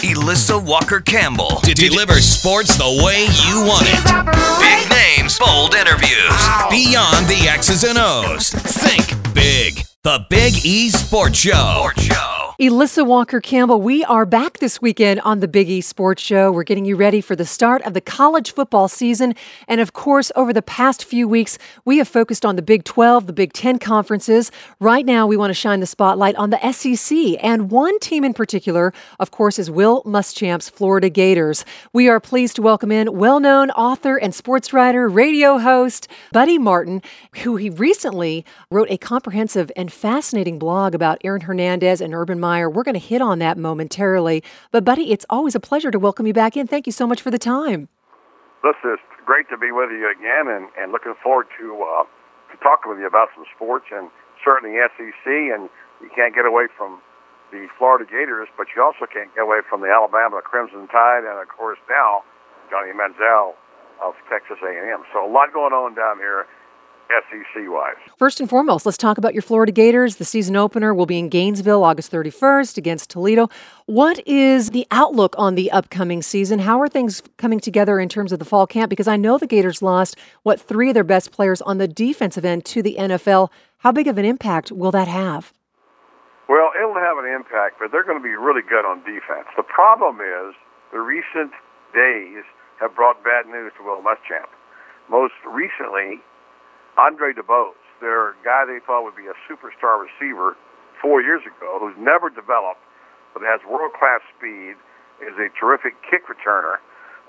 Elissa Walker-Campbell to deliver sports the way you want it. Big names, bold interviews. Beyond the X's and O's. Think big. The Big E Sports Show. Elissa Walker-Campbell, we are back this weekend on the Big E Sports Show. We're getting you ready for the start of the college football season. And of course, over the past few weeks, we have focused on the Big 12, the Big 10 conferences. Right now, we want to shine the spotlight on the SEC. And one team in particular, of course, is Will Muschamp's Florida Gators. We are pleased to welcome in well-known author and sports writer, radio host, Buddy Martin, who he recently wrote a comprehensive and fascinating blog about Aaron Hernandez and Urban Meyer. We're going to hit on that momentarily. But, Buddy, it's always a pleasure to welcome you back in. Thank you so much for the time. Listen, it's great to be with you again, and looking forward to talking with you about some sports and certainly SEC. And you can't get away from the Florida Gators, but you also can't get away from the Alabama Crimson Tide and, of course, now Johnny Manziel of Texas A&M. So a lot going on down here SEC-wise. First and foremost, let's talk about your Florida Gators. The season opener will be in Gainesville August 31st against Toledo. What is the outlook on the upcoming season? How are things coming together in terms of the fall camp? Because I know the Gators lost, three of their best players on the defensive end to the NFL. How big of an impact will that have? Well, it'll have an impact, but they're going to be really good on defense. The problem is the recent days have brought bad news to Will Muschamp. Most recently, Andre DeBose, their guy they thought would be a superstar receiver 4 years ago, who's never developed, but has world-class speed, is a terrific kick returner,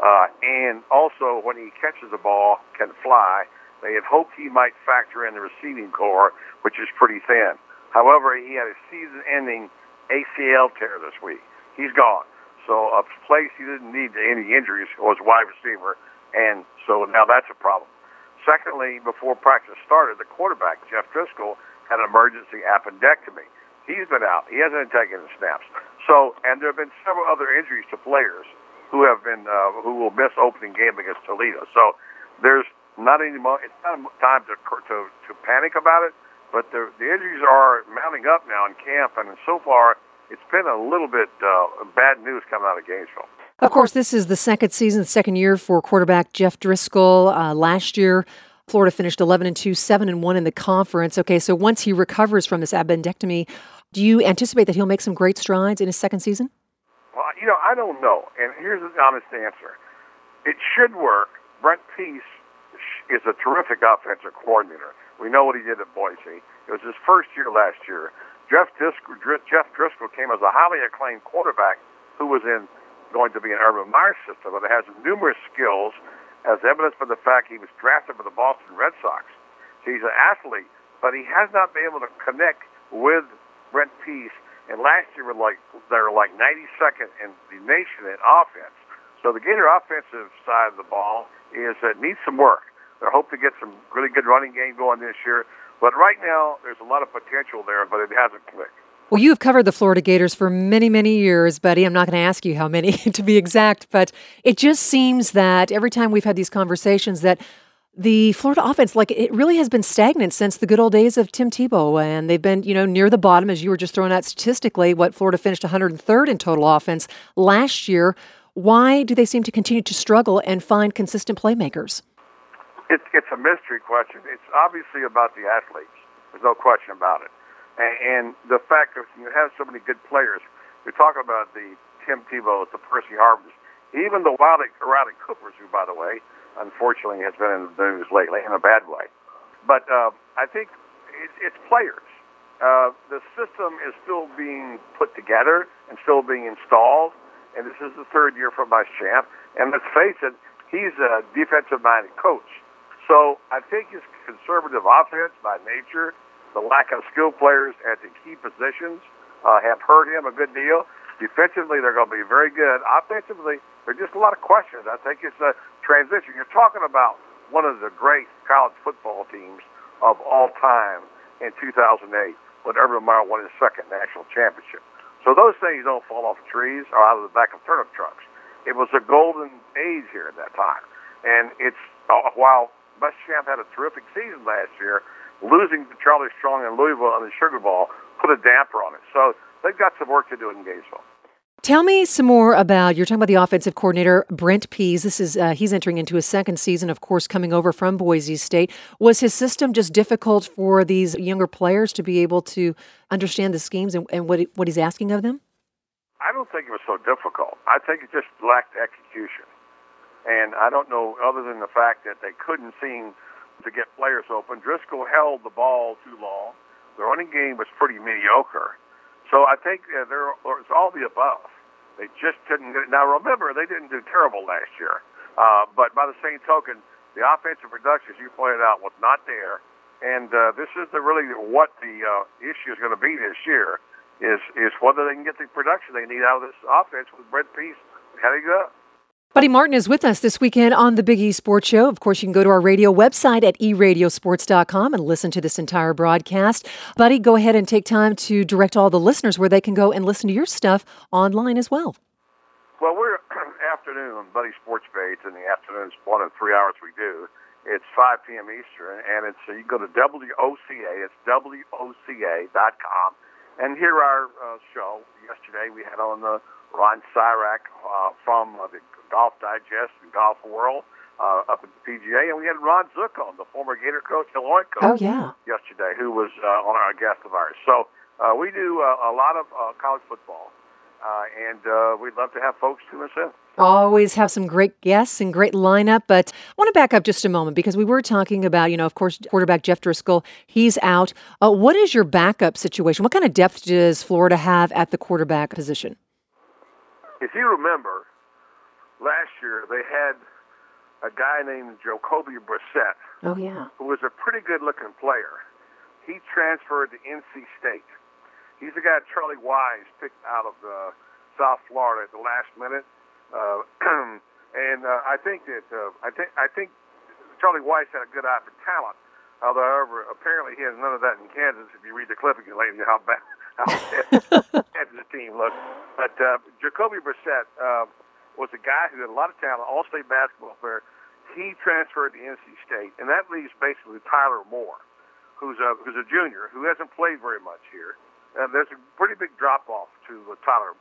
and also when he catches the ball, can fly. They had hoped he might factor in the receiving core, which is pretty thin. However, he had a season-ending ACL tear this week. He's gone. So a place he didn't need any injuries was wide receiver, and so now that's a problem. Secondly, before practice started, the quarterback, Jeff Driscoll, had an emergency appendectomy. He's been out. He hasn't taken the snaps. So, and there have been several other injuries to players who will miss opening game against Toledo. So there's not any more. It's not time to panic about it, but the injuries are mounting up now in camp, and so far it's been a little bit bad news coming out of Gainesville. Of course, this is the second year for quarterback Jeff Driscoll. Last year, Florida finished 11-2, 7-1 in the conference. Okay, so once he recovers from this appendectomy, do you anticipate that he'll make some great strides in his second season? Well, I don't know. And here's the honest answer. It should work. Brent Peace is a terrific offensive coordinator. We know what he did at Boise. It was his first year last year. Jeff Driscoll came as a highly acclaimed quarterback who was going to be an Urban Meyer system, but it has numerous skills, as evidenced by the fact he was drafted by the Boston Red Sox. So he's an athlete, but he has not been able to connect with Brent Peace. And last year, they were like 92nd in the nation in offense. So the Gator offensive side of the ball needs some work. They hope to get some really good running game going this year. But right now, there's a lot of potential there, but it hasn't clicked. Well, you've covered the Florida Gators for many, many years, Buddy. I'm not going to ask you how many to be exact, but it just seems that every time we've had these conversations that the Florida offense, it really has been stagnant since the good old days of Tim Tebow, and they've been, near the bottom, as you were just throwing out statistically. Florida finished 103rd in total offense last year. Why do they seem to continue to struggle and find consistent playmakers? It's a mystery question. It's obviously about the athletes. There's no question about it. And the fact that you have so many good players, you're talking about the Tim Tebow, the Percy Harvins, even the Riley Coopers, who, by the way, unfortunately has been in the news lately in a bad way. But I think it's players. The system is still being put together and still being installed, and this is the third year for Muschamp. And let's face it, he's a defensive-minded coach. So I think his conservative offense by nature, the lack of skilled players at the key positions have hurt him a good deal. Defensively, they're going to be very good. Offensively, there's just a lot of questions. I think it's a transition. You're talking about one of the great college football teams of all time in 2008 when Urban Meyer won his second national championship. So those things don't fall off trees or out of the back of turnip trucks. It was a golden age here at that time. And it's while Muschamp had a terrific season last year, losing to Charlie Strong in Louisville on the Sugar Bowl put a damper on it. So they've got some work to do in Gainesville. Tell me some more about, you're talking about the offensive coordinator, Brent Pease. This is he's entering into his second season, of course, coming over from Boise State. Was his system just difficult for these younger players to be able to understand the schemes and what he's asking of them? I don't think it was so difficult. I think it just lacked execution. And I don't know, other than the fact that they couldn't seem to get players open. Driscoll held the ball too long. The running game was pretty mediocre. So I think it's all the above. They just couldn't get it. Now, remember, they didn't do terrible last year. But by the same token, the offensive production, as you pointed out, was not there. And this is really what the issue is going to be this year, is whether they can get the production they need out of this offense with Brent Pease heading up. Buddy Martin is with us this weekend on the Big E Sports Show. Of course, you can go to our radio website at eradiosports.com and listen to this entire broadcast. Buddy, go ahead and take time to direct all the listeners where they can go and listen to your stuff online as well. Well, we're afternoon on Buddy Sports Page in the afternoons, 1 and 3 hours we do. It's 5 p.m. Eastern, and it's you can go to WOCA. It's WOCA.com, and hear our show. Yesterday we had on Ron Cyrack from the Golf Digest and Golf World up at the PGA, and we had Ron Zook on, the former Gator coach, Illinois coach, yesterday, who was on our guest of ours. So we do a lot of college football, and we'd love to have folks tune us in. Always have some great guests and great lineup, but I want to back up just a moment because we were talking about, of course, quarterback Jeff Driscoll, he's out. What is your backup situation? What kind of depth does Florida have at the quarterback position? If you remember, last year they had a guy named Jacoby Brissett, who was a pretty good-looking player. He transferred to NC State. He's the guy Charlie Wise picked out of South Florida at the last minute, and I think Charlie Wise had a good eye for talent. However, apparently he has none of that in Kansas. If you read the clipping lately, how bad the team looked. But Jacoby Brissett was a guy who had a lot of talent, all-state basketball player. He transferred to NC State, and that leaves basically Tyler Moore, who's a junior who hasn't played very much here. There's a pretty big drop-off to Tyler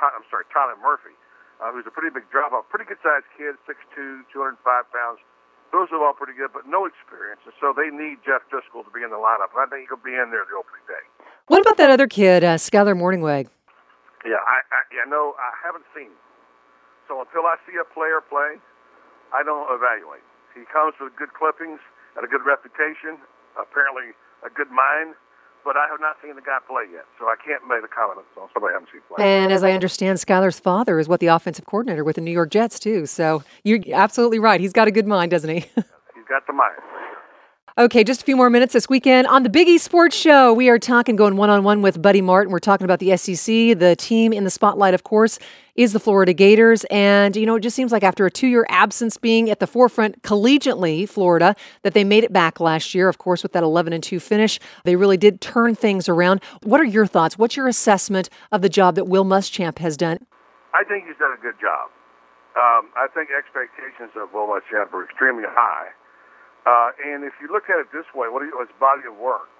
Murphy, who's a pretty big drop-off. Pretty good-sized kid, 6'2", 205 pounds. Those are all pretty good, but no experience, and so they need Jeff Driscoll to be in the lineup, and I think he'll be in there the opening day. What about that other kid, Skyler Morningweg? Yeah, I haven't seen him. So until I see a player play, I don't evaluate. He comes with good clippings and a good reputation, apparently a good mind, but I have not seen the guy play yet, so I can't make a comment on somebody I haven't seen play. And as I understand, Skyler's father is the offensive coordinator with the New York Jets, too. So you're absolutely right. He's got a good mind, doesn't he? He's got the mind. Okay, just a few more minutes this weekend on the Big E Sports Show. We are going one-on-one with Buddy Martin. We're talking about the SEC. The team in the spotlight, of course, is the Florida Gators. And, it just seems like after a 2-year absence being at the forefront collegiately, Florida, that they made it back last year, of course, with that 11-2 finish. They really did turn things around. What are your thoughts? What's your assessment of the job that Will Muschamp has done? I think he's done a good job. I think expectations of Will Muschamp are extremely high. And if you look at it this way, what is his body of work?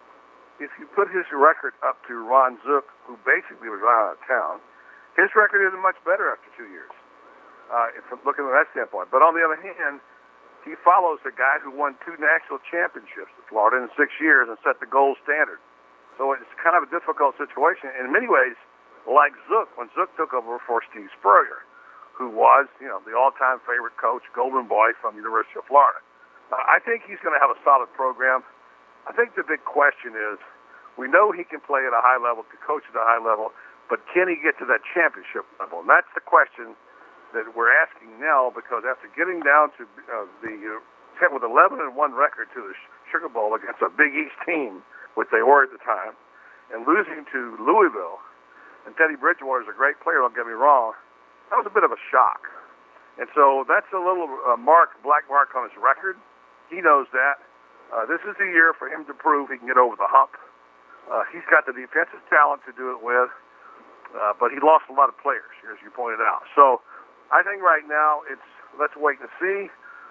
If you put his record up to Ron Zook, who basically was run out of town, his record isn't much better after 2 years, if I'm looking at that standpoint. But on the other hand, he follows a guy who won 2 national championships in Florida in 6 years and set the gold standard. So it's kind of a difficult situation. In many ways, like Zook, when Zook took over for Steve Spurrier, who was, the all-time favorite coach, Golden Boy from the University of Florida. I think he's going to have a solid program. I think the big question is, we know he can play at a high level, can coach at a high level, but can he get to that championship level? And that's the question that we're asking now, because after getting down to with 11-1 record to the Sugar Bowl against a Big East team, which they were at the time, and losing to Louisville, and Teddy Bridgewater is a great player, don't get me wrong, that was a bit of a shock. And so that's a little black mark on his record. He knows that. This is the year for him to prove he can get over the hump. He's got the defensive talent to do it with, but he lost a lot of players, as you pointed out. So I think right now let's wait and see.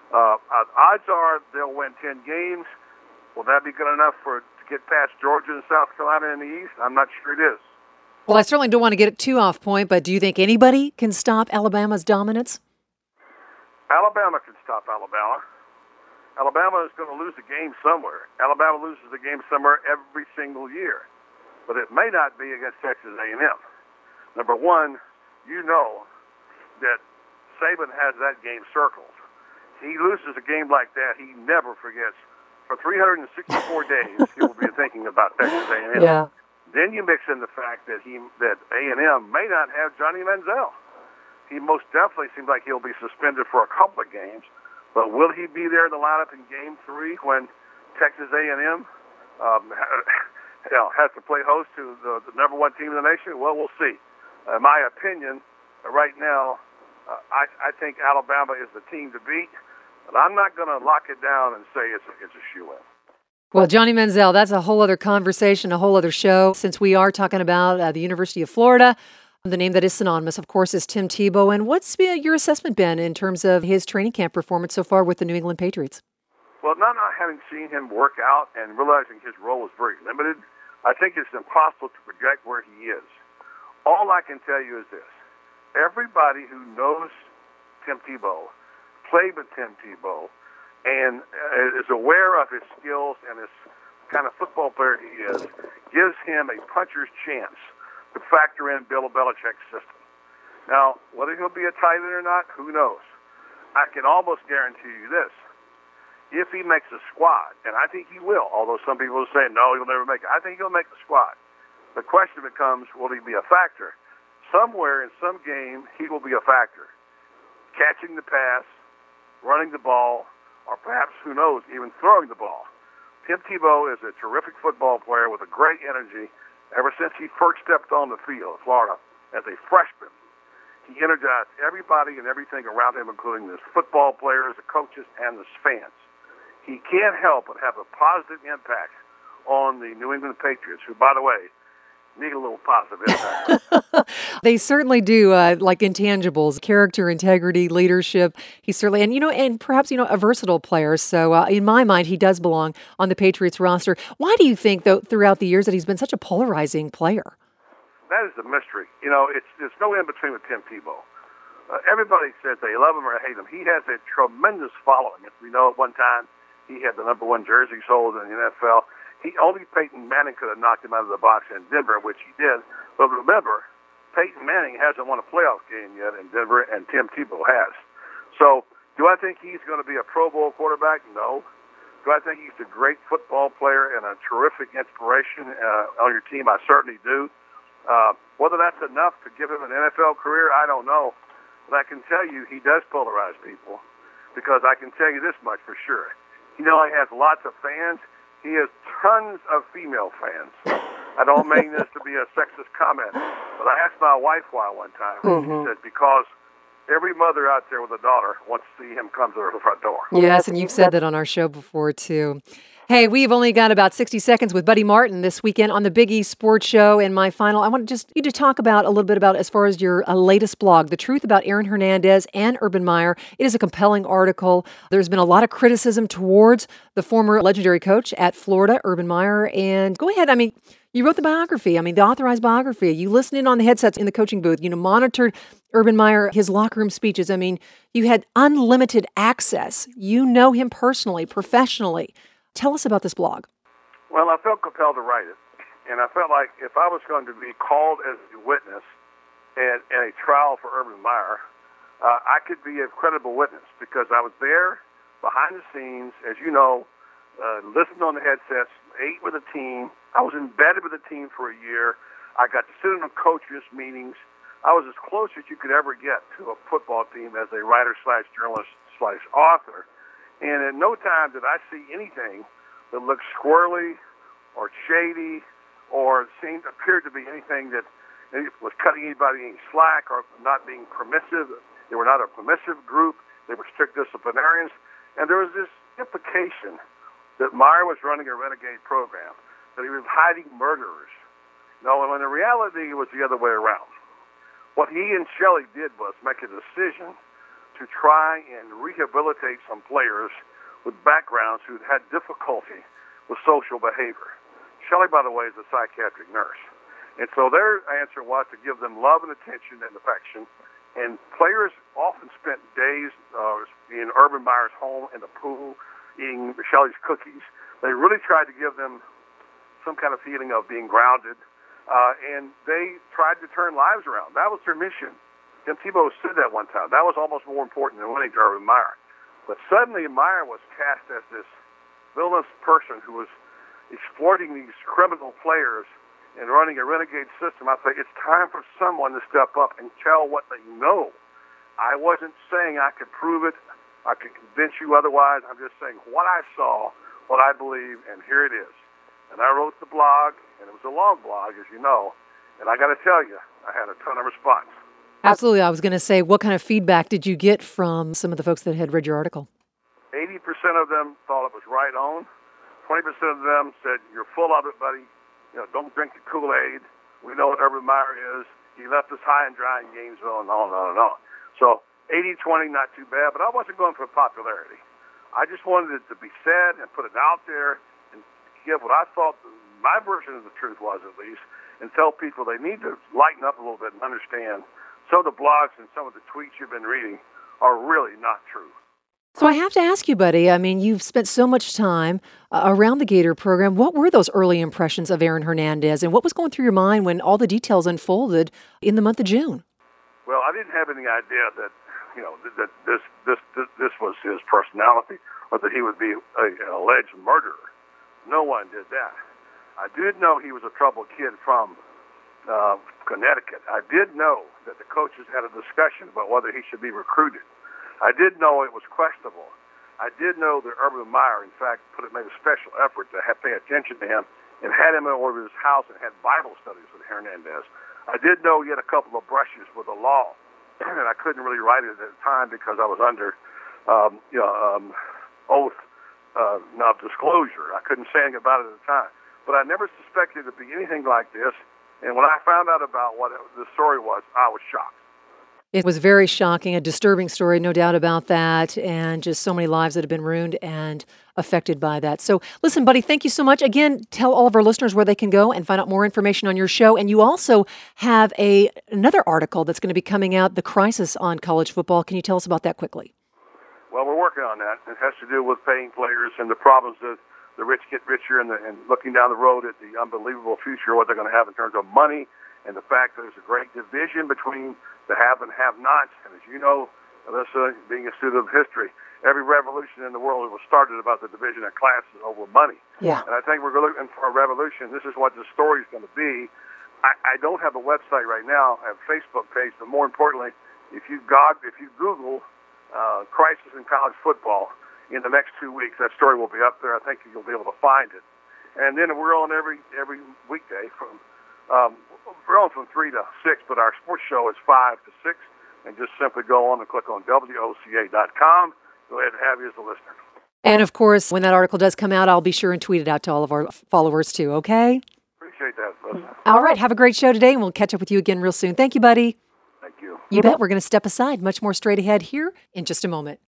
Odds are they'll win 10 games. Will that be good enough to get past Georgia and South Carolina in the East? I'm not sure it is. Well, I certainly don't want to get it too off point, but do you think anybody can stop Alabama's dominance? Alabama can stop Alabama. Alabama is going to lose a game somewhere. Alabama loses a game somewhere every single year. But it may not be against Texas A&M. Number one, you know that Saban has that game circled. He loses a game like that, he never forgets. For 364 days, he will be thinking about Texas A&M. Yeah. Then you mix in the fact that A&M may not have Johnny Manziel. He most definitely seems like he'll be suspended for a couple of games, but will he be there in the lineup in Game 3 when Texas A&M has to play host to the number one team in the nation? Well, we'll see. In my opinion, right now, I think Alabama is the team to beat, but I'm not going to lock it down and say it's a shoe-in. Well, Johnny Manziel, that's a whole other conversation, a whole other show. Since we are talking about the University of Florida, the name that is synonymous, of course, is Tim Tebow. And what's your assessment been in terms of his training camp performance so far with the New England Patriots? Well, not having seen him work out and realizing his role is very limited, I think it's impossible to project where he is. All I can tell you is this. Everybody who knows Tim Tebow, played with Tim Tebow, and is aware of his skills and his kind of football player he is, gives him a puncher's chance to factor in Bill Belichick's system. Now, whether he'll be a tight end or not, who knows? I can almost guarantee you this. If he makes a squad, and I think he will, although some people will say, no, he'll never make it. I think he'll make the squad. The question becomes, will he be a factor? Somewhere in some game, he will be a factor. Catching the pass, running the ball, or perhaps, who knows, even throwing the ball. Tim Tebow is a terrific football player with a great energy. Ever since he first stepped on the field in Florida as a freshman, he energized everybody and everything around him, including the football players, the coaches, and the fans. He can't help but have a positive impact on the New England Patriots, who, by the way, need a little positive impact. They certainly do, like intangibles, character, integrity, leadership. He's certainly, and perhaps, a versatile player. So in my mind, he does belong on the Patriots roster. Why do you think, though, throughout the years that he's been such a polarizing player? That is the mystery. There's no in-between with Tim Tebow. Everybody says they love him or hate him. He has a tremendous following. As we know, at one time, he had the number one jersey sold in the NFL. Only Peyton Manning could have knocked him out of the box in Denver, which he did. But remember, Peyton Manning hasn't won a playoff game yet in Denver, and Tim Tebow has. So, do I think he's going to be a Pro Bowl quarterback? No. Do I think he's a great football player and a terrific inspiration on your team? I certainly do. Whether that's enough to give him an NFL career, I don't know. But I can tell you he does polarize people, because I can tell you this much for sure. He has lots of fans. He has tons of female fans. I don't mean this to be a sexist comment, but I asked my wife why one time. She said, because every mother out there with a daughter wants to see him come to her front door. Yes, and you've said that on our show before, too. Hey, we've only got about 60 seconds with Buddy Martin this weekend on the Big East Sports Show. And my final, I want you to talk about a little bit about, as far as your latest blog, The Truth About Aaron Hernandez and Urban Meyer. It is a compelling article. There's been a lot of criticism towards the former legendary coach at Florida, Urban Meyer. And go ahead. You wrote the biography. The authorized biography. You listened in on the headsets in the coaching booth. Monitored Urban Meyer, his locker room speeches. You had unlimited access. You know him personally, professionally. Tell us about this blog. Well, I felt compelled to write it. And I felt like if I was going to be called as a witness in a trial for Urban Meyer, I could be a credible witness, because I was there behind the scenes, as you know, listened on the headsets, ate with the team. I was embedded with the team for a year. I got to sit in on coaches' meetings. I was as close as you could ever get to a football team as a writer/journalist/author. And in no time did I see anything that looked squirrely or shady or appeared to be anything that was cutting anybody any slack or not being permissive. They were not a permissive group. They were strict disciplinarians. And there was this implication that Meyer was running a renegade program, that he was hiding murderers. No, and when the reality was the other way around. What he and Shelley did was make a decision to try and rehabilitate some players with backgrounds who'd had difficulty with social behavior. Shelley, by the way, is a psychiatric nurse. And so their answer was to give them love and attention and affection. And players often spent days in Urban Meyer's home in the pool eating Shelley's cookies. They really tried to give them some kind of feeling of being grounded. And they tried to turn lives around. That was their mission. Tim Tebow said that one time. That was almost more important than winning to Urban Meyer. But suddenly Meyer was cast as this villainous person who was exploiting these criminal players and running a renegade system. I think it's time for someone to step up and tell what they know. I wasn't saying I could prove it. I could convince you otherwise. I'm just saying what I saw, what I believe, and here it is. And I wrote the blog, and it was a long blog, as you know. And I got to tell you, I had a ton of response. Absolutely. I was going to say, what kind of feedback did you get from some of the folks that had read your article? 80% of them thought it was right on. 20% of them said, you're full of it, buddy. Don't drink the Kool-Aid. We know what Urban Meyer is. He left us high and dry in Gainesville and on and on and on. So 80-20, not too bad, but I wasn't going for popularity. I just wanted it to be said and put it out there and give what I thought my version of the truth was, at least, and tell people they need to lighten up a little bit and understand some of the blogs and some of the tweets you've been reading are really not true. So I have to ask you, buddy, I mean, you've spent so much time around the Gator program. What were those early impressions of Aaron Hernandez, and what was going through your mind when all the details unfolded in the month of June? Well, I didn't have any idea that, that this was his personality or that he would be an alleged murderer. No one did that. I did know he was a troubled kid from Connecticut. I did know that the coaches had a discussion about whether he should be recruited. I did know it was questionable. I did know that Urban Meyer, in fact, made a special effort to pay attention to him and had him over to his house and had Bible studies with Hernandez. I did know he had a couple of brushes with the law, and I couldn't really write it at the time because I was under oath of disclosure. I couldn't say anything about it at the time. But I never suspected it to be anything like this, and when I found out about what the story was, I was shocked. It was very shocking, a disturbing story, no doubt about that, and just so many lives that have been ruined and affected by that. So listen, buddy, thank you so much. Again, tell all of our listeners where they can go and find out more information on your show. And you also have another article that's going to be coming out, The Crisis on College Football. Can you tell us about that quickly? Well, we're working on that. It has to do with paying players and the problems that the rich get richer and looking down the road at the unbelievable future, what they're going to have in terms of money, and the fact that there's a great division between the have and have-nots. And as you know, Alyssa, being a student of history, every revolution in the world was started about the division of classes over money. Yeah. And I think we're looking for a revolution. This is what the story is going to be. I don't have a website right now. I have a Facebook page, but more importantly, if you Google crisis in college football in the next 2 weeks, that story will be up there. I think you'll be able to find it. And then we're on every weekday from we're on from 3 to 6, but our sports show is 5 to 6. And just simply go on and click on WOCA.com. Go ahead and have you as a listener. And of course, when that article does come out, I'll be sure and tweet it out to all of our followers too, okay? Appreciate that, Alyssa. All right, have a great show today, and we'll catch up with you again real soon. Thank you, buddy. Thank you. You bet. We're going to step aside. Much more straight ahead here in just a moment.